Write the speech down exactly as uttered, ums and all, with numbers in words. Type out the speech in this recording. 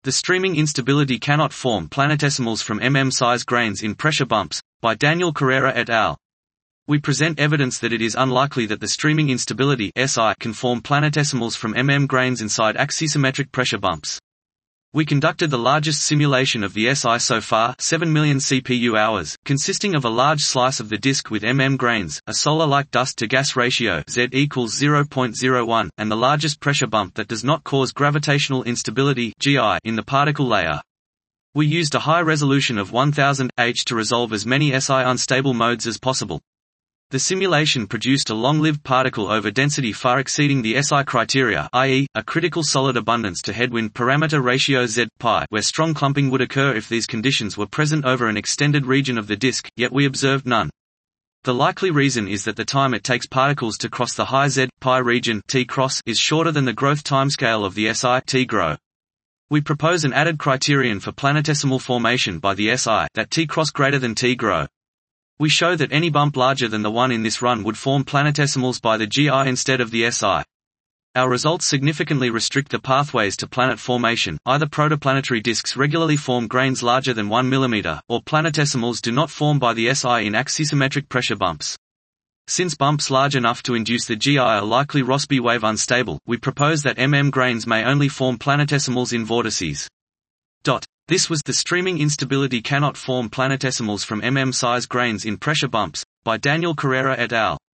The streaming instability cannot form planetesimals from mm-size grains in pressure bumps, by Daniel Carrera et al. We present evidence that it is unlikely that the streaming instability S I can form planetesimals from mm grains inside axisymmetric pressure bumps. We conducted the largest simulation of the S I so far, seven million C P U hours, consisting of a large slice of the disk with mm grains, a solar-like dust-to-gas ratio Z equals zero point zero one, and the largest pressure bump that does not cause gravitational instability G I in the particle layer. We used a high resolution of one thousand H to resolve as many S I unstable modes as possible. The simulation produced a long-lived particle over density far exceeding the S I criteria, that is, a critical solid abundance to headwind parameter ratio Z pi, where strong clumping would occur if these conditions were present over an extended region of the disk, yet we observed none. The likely reason is that the time it takes particles to cross the high Z pi region T cross is shorter than the growth timescale of the S I T grow. We propose an added criterion for planetesimal formation by the S I, that T cross greater than T grow. We show that any bump larger than the one in this run would form planetesimals by the G I instead of the S I. Our results significantly restrict the pathways to planet formation. Either protoplanetary disks regularly form grains larger than one millimeter, or planetesimals do not form by the S I in axisymmetric pressure bumps. Since bumps large enough to induce the G I are likely Rossby wave unstable, we propose that mm grains may only form planetesimals in vortices. Dot. This was The Streaming Instability Cannot Form Planetesimals from mm-size Grains in Pressure Bumps, by Daniel Carrera et al.